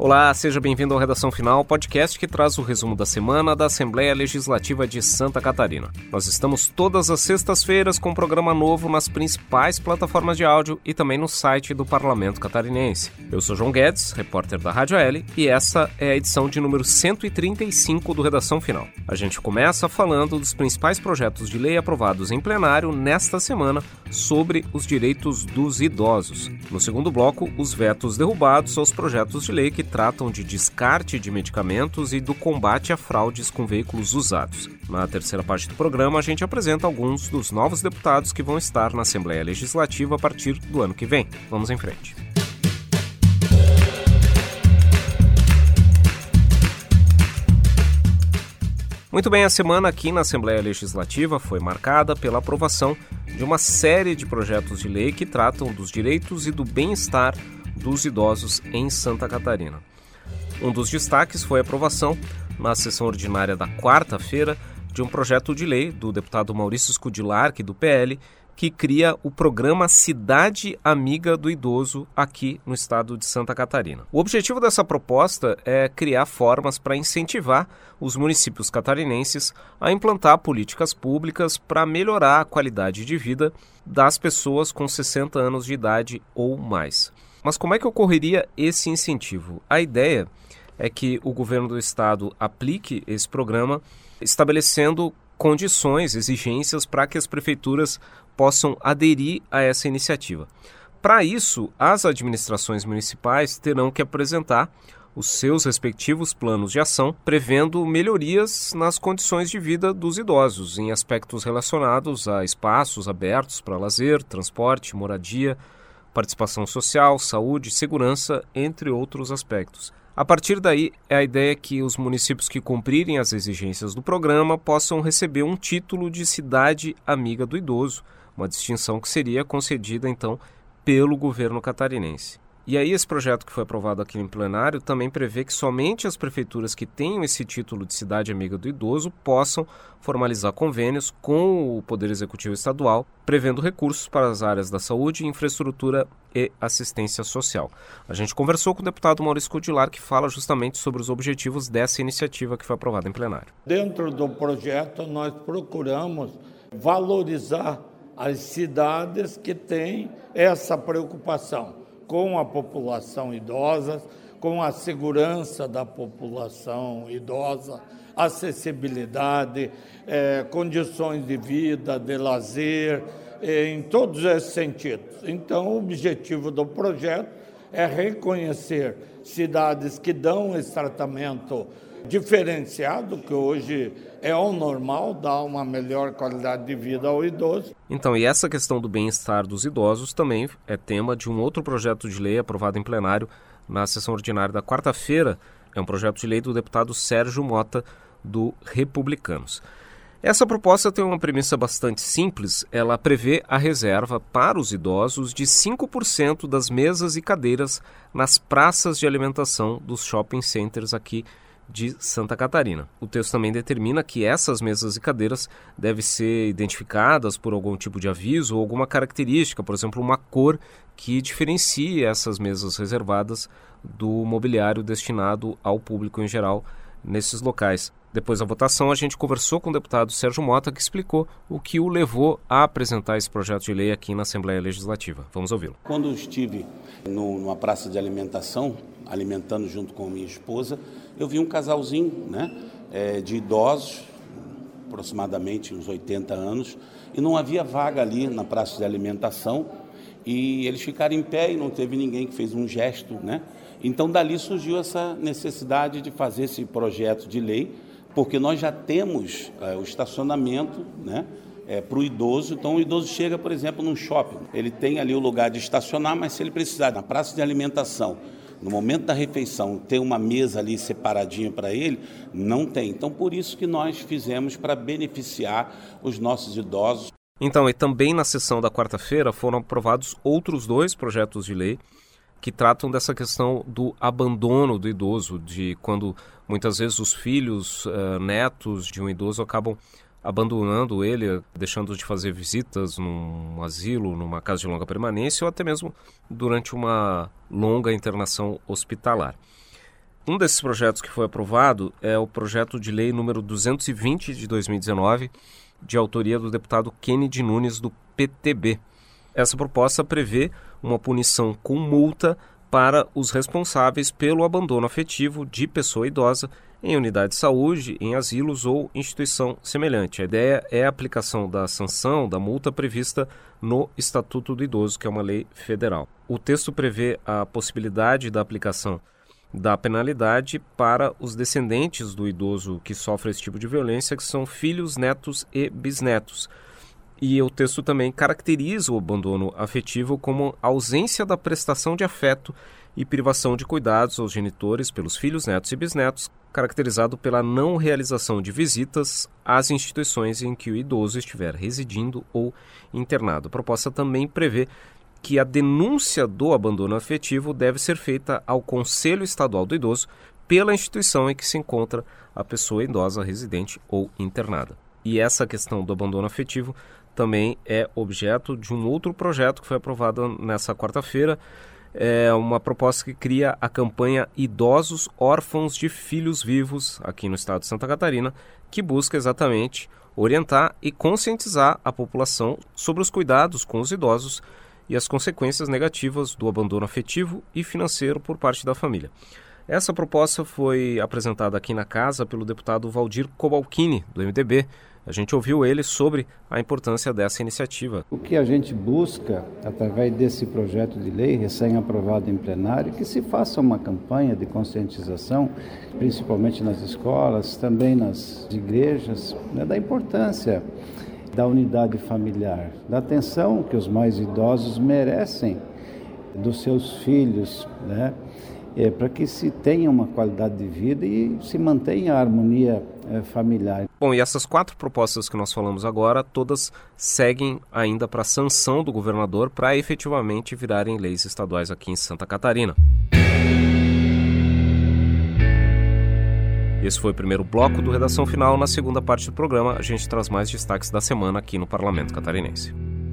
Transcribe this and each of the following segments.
Olá, seja bem-vindo ao Redação Final, podcast que traz o resumo da semana da Assembleia Legislativa de Santa Catarina. Nós estamos todas as sextas-feiras com um programa novo nas principais plataformas de áudio e também no site do Parlamento Catarinense. Eu sou João Guedes, repórter da Rádio AL, e essa é a edição de número 135 do Redação Final. A gente começa falando dos principais projetos de lei aprovados em plenário nesta semana sobre os direitos dos idosos. No segundo bloco, os vetos derrubados aos projetos de lei que tratam de descarte de medicamentos e do combate a fraudes com veículos usados. Na terceira parte do programa, a gente apresenta alguns dos novos deputados que vão estar na Assembleia Legislativa a partir do ano que vem. Vamos em frente. Muito bem, a semana aqui na Assembleia Legislativa foi marcada pela aprovação de uma série de projetos de lei que tratam dos direitos e do bem-estar dos idosos em Santa Catarina. Um dos destaques foi a aprovação, na sessão ordinária da quarta-feira, de um projeto de lei do deputado Maurício Scudillar, do PL, que cria o programa Cidade Amiga do Idoso aqui no estado de Santa Catarina. O objetivo dessa proposta é criar formas para incentivar os municípios catarinenses a implantar políticas públicas para melhorar a qualidade de vida das pessoas com 60 anos de idade ou mais. Mas como é que ocorreria esse incentivo? A ideia é que o governo do estado aplique esse programa estabelecendo condições, exigências para que as prefeituras possam aderir a essa iniciativa. Para isso, as administrações municipais terão que apresentar os seus respectivos planos de ação, prevendo melhorias nas condições de vida dos idosos, em aspectos relacionados a espaços abertos para lazer, transporte, moradia, participação social, saúde, segurança, entre outros aspectos. A partir daí, a ideia é que os municípios que cumprirem as exigências do programa possam receber um título de Cidade Amiga do Idoso, uma distinção que seria concedida, então, pelo governo catarinense. E aí esse projeto que foi aprovado aqui em plenário também prevê que somente as prefeituras que tenham esse título de Cidade Amiga do Idoso possam formalizar convênios com o Poder Executivo Estadual, prevendo recursos para as áreas da saúde, infraestrutura e assistência social. A gente conversou com o deputado Maurício Scudillar, que fala justamente sobre os objetivos dessa iniciativa que foi aprovada em plenário. Dentro do projeto, nós procuramos valorizar as cidades que têm essa preocupação com a população idosa, com a segurança da população idosa, acessibilidade, condições de vida, de lazer, em todos esses sentidos. Então, o objetivo do projeto é reconhecer cidades que dão esse tratamento diferenciado, que hoje é o normal, dá uma melhor qualidade de vida ao idoso. Então, e essa questão do bem-estar dos idosos também é tema de um outro projeto de lei aprovado em plenário na sessão ordinária da quarta-feira. É um projeto de lei do deputado Sérgio Mota, do Republicanos. Essa proposta tem uma premissa bastante simples. Ela prevê a reserva para os idosos de 5% das mesas e cadeiras nas praças de alimentação dos shopping centers aqui de Santa Catarina. O texto também determina que essas mesas e cadeiras devem ser identificadas por algum tipo de aviso ou alguma característica, por exemplo, uma cor que diferencie essas mesas reservadas do mobiliário destinado ao público em geral nesses locais. Depois da votação, a gente conversou com o deputado Sérgio Mota, que explicou o que o levou a apresentar esse projeto de lei aqui na Assembleia Legislativa. Vamos ouvi-lo. Quando eu estive numa praça de alimentação, alimentando junto com minha esposa, eu vi um casalzinho, de idosos, aproximadamente uns 80 anos, e não havia vaga ali na praça de alimentação, e eles ficaram em pé e não teve ninguém que fez um gesto, Então, dali surgiu essa necessidade de fazer esse projeto de lei, porque nós já temos o estacionamento, para o idoso. Então, o idoso chega, por exemplo, num shopping, ele tem ali o lugar de estacionar, mas se ele precisar, na praça de alimentação, no momento da refeição, ter uma mesa ali separadinha para ele, não tem. Então, por isso que nós fizemos para beneficiar os nossos idosos. Então, e também na sessão da quarta-feira foram aprovados outros 2 projetos de lei que tratam dessa questão do abandono do idoso, de quando muitas vezes os filhos, netos de um idoso acabam abandonando ele, deixando de fazer visitas num asilo, numa casa de longa permanência ou até mesmo durante uma longa internação hospitalar. Um desses projetos que foi aprovado é o projeto de lei número 220 de 2019, de autoria do deputado Kennedy Nunes, do PTB. Essa proposta prevê uma punição com multa para os responsáveis pelo abandono afetivo de pessoa idosa em unidade de saúde, em asilos ou instituição semelhante. A ideia é a aplicação da sanção da multa prevista no Estatuto do Idoso, que é uma lei federal. O texto prevê a possibilidade da aplicação da penalidade para os descendentes do idoso que sofre esse tipo de violência, que são filhos, netos e bisnetos. E o texto também caracteriza o abandono afetivo como ausência da prestação de afeto e privação de cuidados aos genitores pelos filhos, netos e bisnetos, caracterizado pela não realização de visitas às instituições em que o idoso estiver residindo ou internado. A proposta também prevê que a denúncia do abandono afetivo deve ser feita ao Conselho Estadual do Idoso pela instituição em que se encontra a pessoa idosa residente ou internada. E essa questão do abandono afetivo também é objeto de um outro projeto que foi aprovado nessa quarta-feira. É uma proposta que cria a campanha Idosos Órfãos de Filhos Vivos aqui no estado de Santa Catarina, que busca exatamente orientar e conscientizar a população sobre os cuidados com os idosos e as consequências negativas do abandono afetivo e financeiro por parte da família. Essa proposta foi apresentada aqui na casa pelo deputado Valdir Cobalcini, do MDB. A gente ouviu ele sobre a importância dessa iniciativa. O que a gente busca, através desse projeto de lei recém-aprovado em plenário, que se faça uma campanha de conscientização, principalmente nas escolas, também nas igrejas, da importância da unidade familiar, da atenção que os mais idosos merecem dos seus filhos, para que se tenha uma qualidade de vida e se mantenha a harmonia familiar. Bom, e essas 4 propostas que nós falamos agora, todas seguem ainda para a sanção do governador para efetivamente virarem leis estaduais aqui em Santa Catarina. Esse foi o primeiro bloco do Redação Final. Na segunda parte do programa, a gente traz mais destaques da semana aqui no Parlamento Catarinense.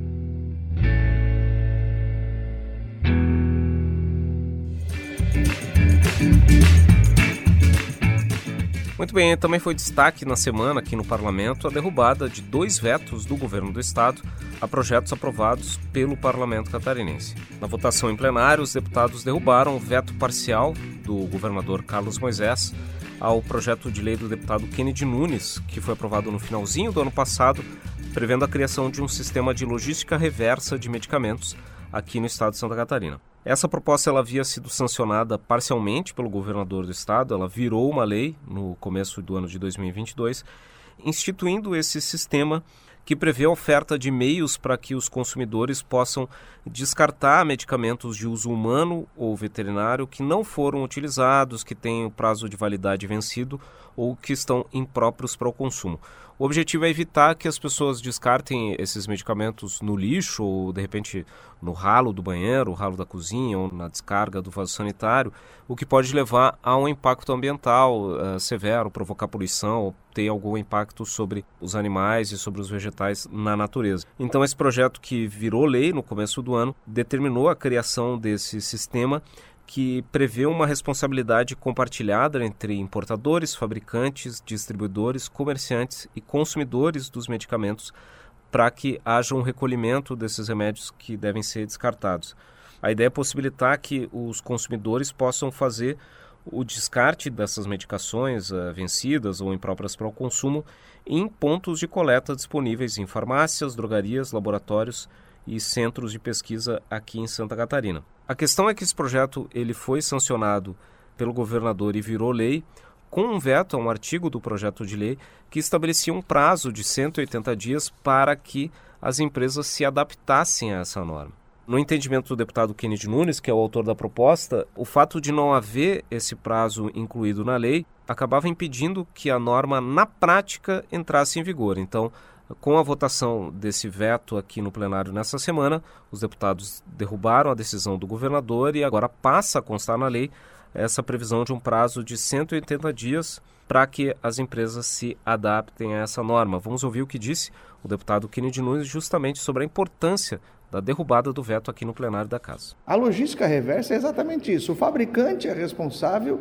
Muito bem, também foi destaque na semana aqui no Parlamento a derrubada de 2 vetos do governo do estado a projetos aprovados pelo Parlamento Catarinense. Na votação em plenário, os deputados derrubaram o veto parcial do governador Carlos Moisés ao projeto de lei do deputado Kennedy Nunes, que foi aprovado no finalzinho do ano passado, prevendo a criação de um sistema de logística reversa de medicamentos aqui no estado de Santa Catarina. Essa proposta ela havia sido sancionada parcialmente pelo governador do estado, ela virou uma lei no começo do ano de 2022, instituindo esse sistema que prevê a oferta de meios para que os consumidores possam descartar medicamentos de uso humano ou veterinário que não foram utilizados, que têm o prazo de validade vencido ou que estão impróprios para o consumo. O objetivo é evitar que as pessoas descartem esses medicamentos no lixo ou, de repente, no ralo do banheiro, o ralo da cozinha ou na descarga do vaso sanitário, o que pode levar a um impacto ambiental severo, provocar poluição ou ter algum impacto sobre os animais e sobre os vegetais na natureza. Então, esse projeto que virou lei no começo do ano determinou a criação desse sistema que prevê uma responsabilidade compartilhada entre importadores, fabricantes, distribuidores, comerciantes e consumidores dos medicamentos para que haja um recolhimento desses remédios que devem ser descartados. A ideia é possibilitar que os consumidores possam fazer o descarte dessas medicações vencidas ou impróprias para o consumo em pontos de coleta disponíveis em farmácias, drogarias, laboratórios e centros de pesquisa aqui em Santa Catarina. A questão é que esse projeto ele foi sancionado pelo governador e virou lei com um veto a um artigo do projeto de lei que estabelecia um prazo de 180 dias para que as empresas se adaptassem a essa norma. No entendimento do deputado Kennedy Nunes, que é o autor da proposta, o fato de não haver esse prazo incluído na lei acabava impedindo que a norma, na prática, entrasse em vigor. Então, com a votação desse veto aqui no plenário nessa semana, os deputados derrubaram a decisão do governador e agora passa a constar na lei essa previsão de um prazo de 180 dias para que as empresas se adaptem a essa norma. Vamos ouvir o que disse o deputado Kennedy Nunes justamente sobre a importância da derrubada do veto aqui no plenário da Casa. A logística reversa é exatamente isso. O fabricante é responsável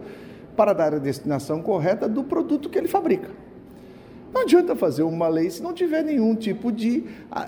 para dar a destinação correta do produto que ele fabrica. Não adianta fazer uma lei se não tiver nenhum tipo de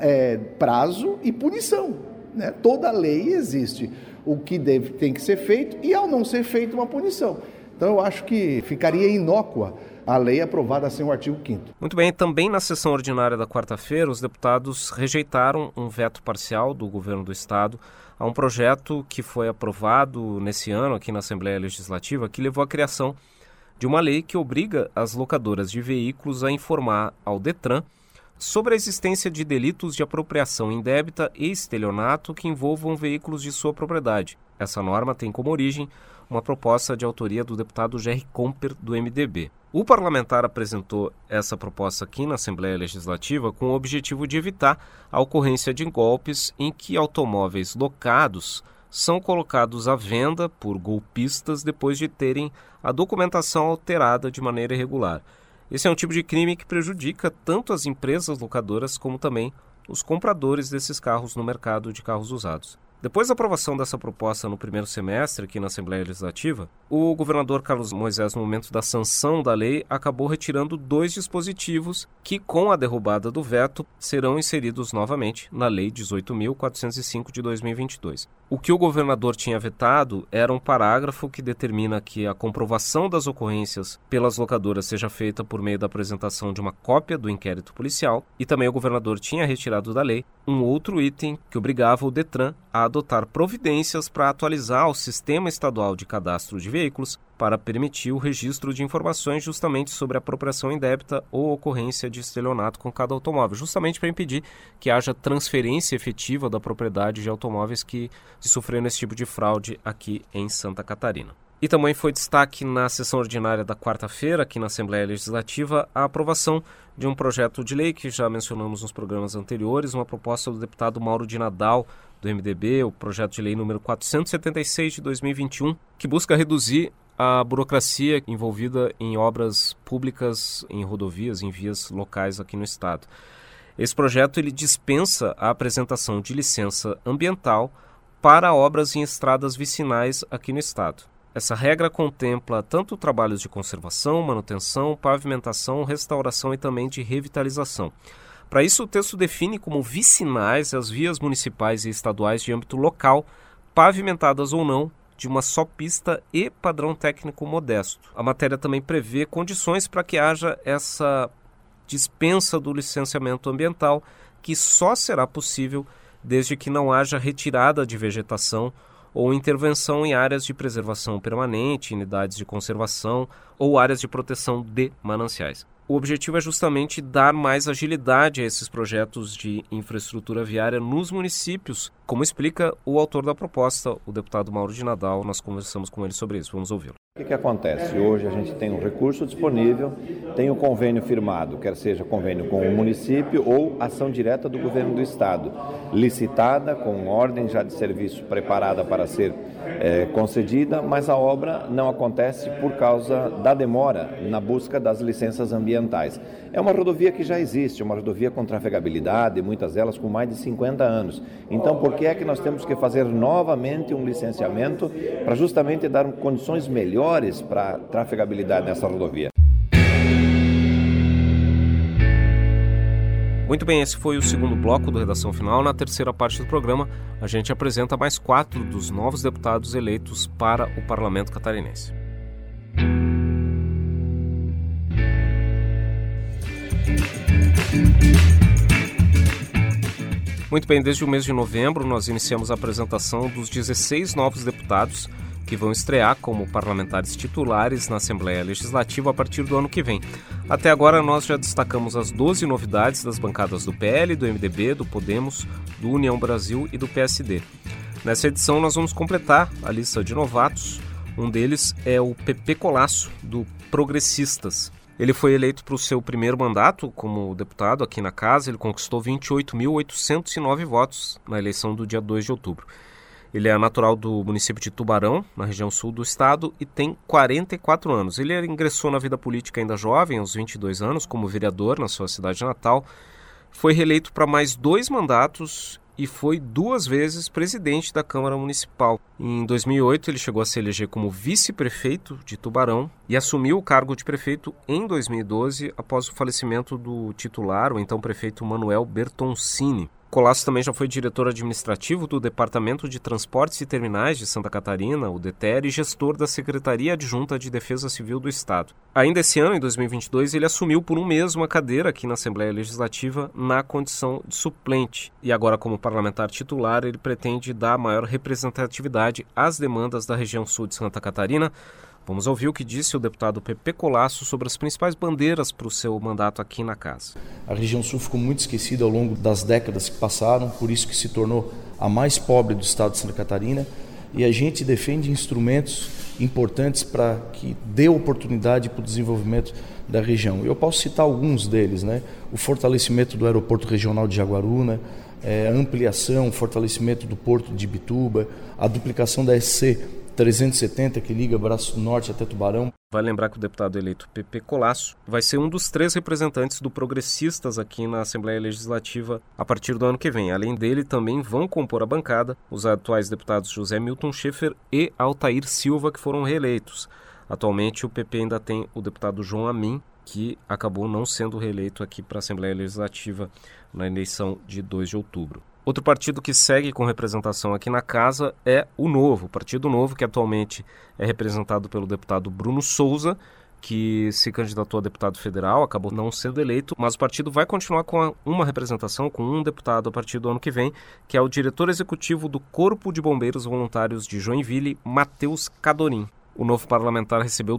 prazo e punição, né? Toda lei existe o que tem que ser feito e, ao não ser feito, uma punição. Então, eu acho que ficaria inócua a lei aprovada sem o artigo 5º. Muito bem, também na sessão ordinária da quarta-feira, os deputados rejeitaram um veto parcial do governo do Estado a um projeto que foi aprovado nesse ano aqui na Assembleia Legislativa, que levou à criação de uma lei que obriga as locadoras de veículos a informar ao Detran sobre a existência de delitos de apropriação indébita e estelionato que envolvam veículos de sua propriedade. Essa norma tem como origem uma proposta de autoria do deputado Gerry Comper, do MDB. O parlamentar apresentou essa proposta aqui na Assembleia Legislativa com o objetivo de evitar a ocorrência de golpes em que automóveis locados são colocados à venda por golpistas depois de terem a documentação alterada de maneira irregular. Esse é um tipo de crime que prejudica tanto as empresas locadoras como também os compradores desses carros no mercado de carros usados. Depois da aprovação dessa proposta no primeiro semestre aqui na Assembleia Legislativa, o governador Carlos Moisés, no momento da sanção da lei, acabou retirando 2 dispositivos que, com a derrubada do veto, serão inseridos novamente na Lei 18.405 de 2022. O que o governador tinha vetado era um parágrafo que determina que a comprovação das ocorrências pelas locadoras seja feita por meio da apresentação de uma cópia do inquérito policial, e também o governador tinha retirado da lei um outro item que obrigava o Detran a adotar providências para atualizar o Sistema Estadual de Cadastro de Veículos para permitir o registro de informações justamente sobre apropriação indébita ou ocorrência de estelionato com cada automóvel, justamente para impedir que haja transferência efetiva da propriedade de automóveis que sofreram esse tipo de fraude aqui em Santa Catarina. E também foi destaque na sessão ordinária da quarta-feira, aqui na Assembleia Legislativa, a aprovação de um projeto de lei que já mencionamos nos programas anteriores, uma proposta do deputado Mauro de Nadal, do MDB, o projeto de lei número 476 de 2021, que busca reduzir a burocracia envolvida em obras públicas, em rodovias, em vias locais aqui no estado. Esse projeto ele dispensa a apresentação de licença ambiental para obras em estradas vicinais aqui no estado. Essa regra contempla tanto trabalhos de conservação, manutenção, pavimentação, restauração e também de revitalização. Para isso, o texto define como vicinais as vias municipais e estaduais de âmbito local, pavimentadas ou não, de uma só pista e padrão técnico modesto. A matéria também prevê condições para que haja essa dispensa do licenciamento ambiental, que só será possível desde que não haja retirada de vegetação ou intervenção em áreas de preservação permanente, unidades de conservação ou áreas de proteção de mananciais. O objetivo é justamente dar mais agilidade a esses projetos de infraestrutura viária nos municípios, como explica o autor da proposta, o deputado Mauro de Nadal. Nós conversamos com ele sobre isso. Vamos ouvi-lo. O que acontece? Hoje a gente tem um recurso disponível, tem o convênio firmado, quer seja convênio com o município ou ação direta do governo do estado, licitada, com ordem já de serviço preparada para ser concedida, mas a obra não acontece por causa da demora na busca das licenças ambientais. É uma rodovia que já existe, uma rodovia com trafegabilidade, muitas delas com mais de 50 anos. Então, por que é que nós temos que fazer novamente um licenciamento para justamente dar condições melhores para a trafegabilidade nessa rodovia? Muito bem, esse foi o segundo bloco do Redação Final. Na terceira parte do programa, a gente apresenta mais 4 dos novos deputados eleitos para o Parlamento Catarinense. Muito bem, desde o mês de novembro nós iniciamos a apresentação dos 16 novos deputados que vão estrear como parlamentares titulares na Assembleia Legislativa a partir do ano que vem. Até agora nós já destacamos as 12 novidades das bancadas do PL, do MDB, do Podemos, do União Brasil e do PSD. Nessa edição nós vamos completar a lista de novatos. Um deles é o Pepe Colasso, do Progressistas. Ele foi eleito para o seu primeiro mandato como deputado aqui na casa. Ele conquistou 28.809 votos na eleição do dia 2 de outubro. Ele é natural do município de Tubarão, na região sul do estado, e tem 44 anos. Ele ingressou na vida política ainda jovem, aos 22 anos, como vereador na sua cidade natal. Foi reeleito para mais 2 mandatos e foi 2 vezes presidente da Câmara Municipal. Em 2008, ele chegou a se eleger como vice-prefeito de Tubarão e assumiu o cargo de prefeito em 2012, após o falecimento do titular, o então prefeito Manuel Bertoncini. Colasso também já foi diretor administrativo do Departamento de Transportes e Terminais de Santa Catarina, o DETER, e gestor da Secretaria Adjunta de Defesa Civil do Estado. Ainda esse ano, em 2022, ele assumiu por um mês uma cadeira aqui na Assembleia Legislativa na condição de suplente. E agora, como parlamentar titular, ele pretende dar maior representatividade às demandas da região sul de Santa Catarina. Vamos ouvir o que disse o deputado Pepe Colasso sobre as principais bandeiras para o seu mandato aqui na casa. A região sul ficou muito esquecida ao longo das décadas que passaram, por isso que se tornou a mais pobre do estado de Santa Catarina, e a gente defende instrumentos importantes para que dê oportunidade para o desenvolvimento da região. Eu posso citar alguns deles, né? O fortalecimento do aeroporto regional de Jaguaruna, a ampliação, fortalecimento do porto de Ibituba, a duplicação da SC 370, que liga Braço Norte até Tubarão. Vai lembrar que o deputado eleito Pepe Colasso vai ser um dos 3 representantes do Progressistas aqui na Assembleia Legislativa a partir do ano que vem. Além dele, também vão compor a bancada os atuais deputados José Milton Schaefer e Altair Silva, que foram reeleitos. Atualmente, o PP ainda tem o deputado João Amin, que acabou não sendo reeleito aqui para a Assembleia Legislativa na eleição de 2 de outubro. Outro partido que segue com representação aqui na casa é o Novo, o Partido Novo, que atualmente é representado pelo deputado Bruno Souza, que se candidatou a deputado federal, acabou não sendo eleito, mas o partido vai continuar com uma representação, com um deputado a partir do ano que vem, que é o diretor executivo do Corpo de Bombeiros Voluntários de Joinville, Matheus Cadorim. O novo parlamentar recebeu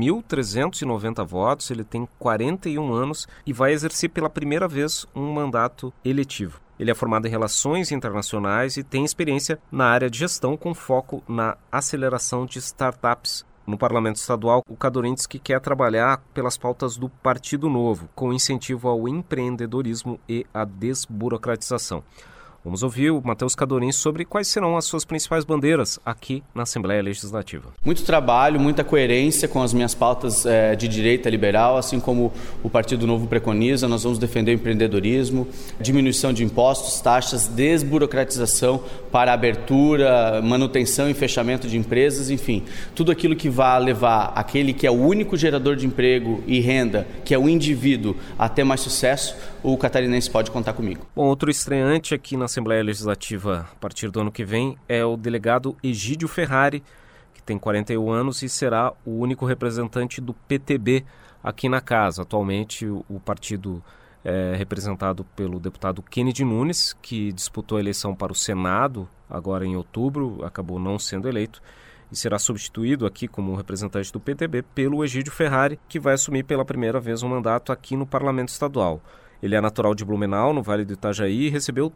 12.390 votos, ele tem 41 anos e vai exercer pela primeira vez um mandato eletivo. Ele é formado em Relações Internacionais e tem experiência na área de gestão com foco na aceleração de startups. No Parlamento Estadual, o Cadorim diz que quer trabalhar pelas pautas do Partido Novo, com incentivo ao empreendedorismo e à desburocratização. Vamos ouvir o Matheus Cadorim sobre quais serão as suas principais bandeiras aqui na Assembleia Legislativa. Muito trabalho, muita coerência com as minhas pautas de direita liberal, assim como o Partido Novo preconiza. Nós vamos defender o empreendedorismo, diminuição de impostos, taxas, desburocratização para abertura, manutenção e fechamento de empresas, enfim, tudo aquilo que vai levar aquele que é o único gerador de emprego e renda, que é o indivíduo, a ter mais sucesso. O catarinense pode contar comigo. Bom, outro estreante aqui na Assembleia Legislativa a partir do ano que vem é o delegado Egídio Ferrari, que tem 41 anos e será o único representante do PTB aqui na casa. Atualmente o partido é representado pelo deputado Kennedy Nunes, que disputou a eleição para o Senado agora em outubro, acabou não sendo eleito, e será substituído aqui como representante do PTB pelo Egídio Ferrari, que vai assumir pela primeira vez um mandato aqui no Parlamento Estadual. Ele é natural de Blumenau, no Vale do Itajaí, e recebeu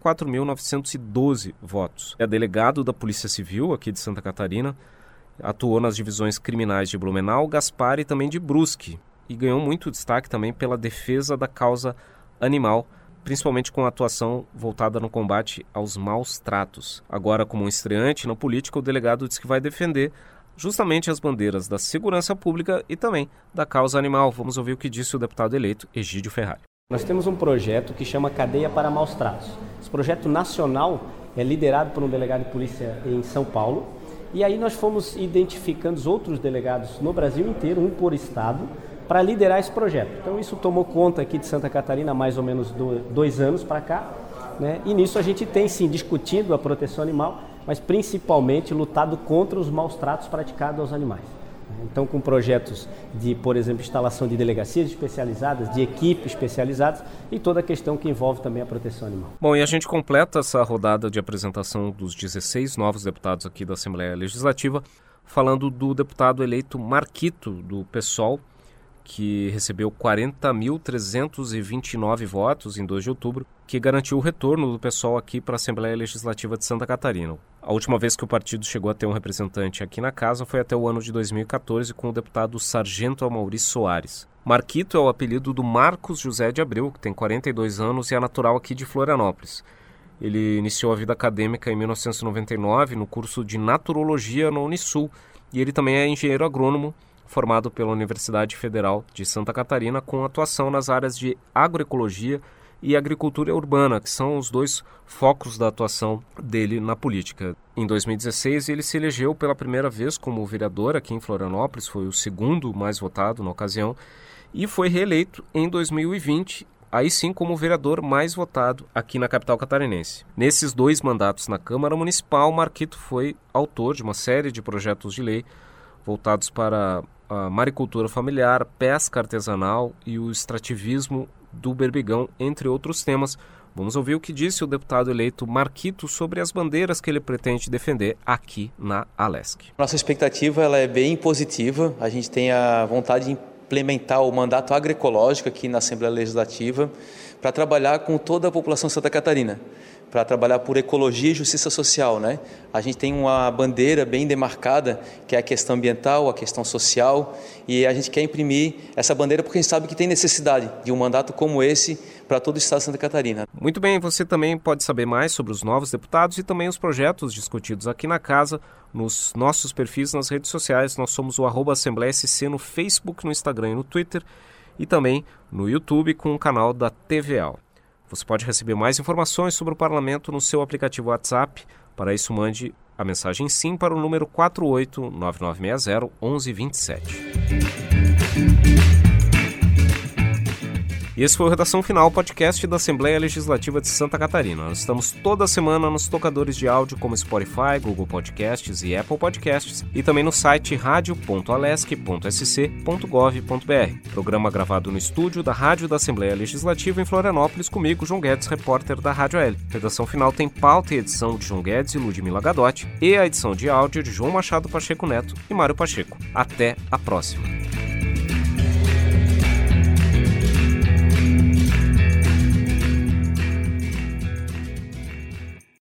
34.912 votos. É delegado da Polícia Civil aqui de Santa Catarina, atuou nas divisões criminais de Blumenau, Gaspar e também de Brusque, e ganhou muito destaque também pela defesa da causa animal, principalmente com a atuação voltada no combate aos maus tratos. Agora, como um estreante na política, o delegado diz que vai defender justamente as bandeiras da segurança pública e também da causa animal. Vamos ouvir o que disse o deputado eleito Egídio Ferrari. Nós temos um projeto que chama Cadeia para Maus Tratos. Esse projeto nacional é liderado por um delegado de polícia em São Paulo, e aí nós fomos identificando os outros delegados no Brasil inteiro, um por estado, para liderar esse projeto. Então isso tomou conta aqui de Santa Catarina há mais ou menos 2 anos para cá, né? E nisso a gente tem sim discutido a proteção animal, mas principalmente lutado contra os maus tratos praticados aos animais. Então, com projetos de, por exemplo, instalação de delegacias especializadas, de equipes especializadas e toda a questão que envolve também a proteção animal. Bom, e a gente completa essa rodada de apresentação dos 16 novos deputados aqui da Assembleia Legislativa, falando do deputado eleito Marquito, do PSOL, que recebeu 40.329 votos em 2 de outubro, que garantiu o retorno do PSOL aqui para a Assembleia Legislativa de Santa Catarina. A última vez que o partido chegou a ter um representante aqui na casa foi até o ano de 2014 com o deputado Sargento Amaury Soares. Marquito é o apelido do Marcos José de Abreu, que tem 42 anos e é natural aqui de Florianópolis. Ele iniciou a vida acadêmica em 1999 no curso de Naturologia na Unisul e ele também é engenheiro agrônomo, formado pela Universidade Federal de Santa Catarina, com atuação nas áreas de agroecologia e agricultura urbana, que são os dois focos da atuação dele na política. Em 2016, ele se elegeu pela primeira vez como vereador aqui em Florianópolis, foi o segundo mais votado na ocasião, e foi reeleito em 2020, aí sim como vereador mais votado aqui na capital catarinense. Nesses 2 mandatos na Câmara Municipal, Marquito foi autor de uma série de projetos de lei voltados para a maricultura familiar, pesca artesanal e o extrativismo do berbigão, entre outros temas. Vamos ouvir o que disse o deputado eleito Marquito sobre as bandeiras que ele pretende defender aqui na Alesc. Nossa expectativa ela é bem positiva. A gente tem a vontade de implementar o mandato agroecológico aqui na Assembleia Legislativa para trabalhar com toda a população de Santa Catarina, para trabalhar por ecologia e justiça social, né? A gente tem uma bandeira bem demarcada, que é a questão ambiental, a questão social, e a gente quer imprimir essa bandeira porque a gente sabe que tem necessidade de um mandato como esse para todo o estado de Santa Catarina. Muito bem, você também pode saber mais sobre os novos deputados e também os projetos discutidos aqui na casa, nos nossos perfis nas redes sociais. Nós somos o @AssembleiaSC no Facebook, no Instagram e no Twitter, e também no YouTube com o canal da TVAL. Você pode receber mais informações sobre o Parlamento no seu aplicativo WhatsApp. Para isso, mande a mensagem SIM para o número 4899601127. E esse foi o Redação Final, podcast da Assembleia Legislativa de Santa Catarina. Nós estamos toda semana nos tocadores de áudio como Spotify, Google Podcasts e Apple Podcasts e também no site radio.alesc.sc.gov.br. Programa gravado no estúdio da Rádio da Assembleia Legislativa em Florianópolis, comigo, João Guedes, repórter da Rádio AL. Redação Final tem pauta e edição de João Guedes e Ludmila Gadotti e a edição de áudio de João Machado Pacheco Neto e Mário Pacheco. Até a próxima.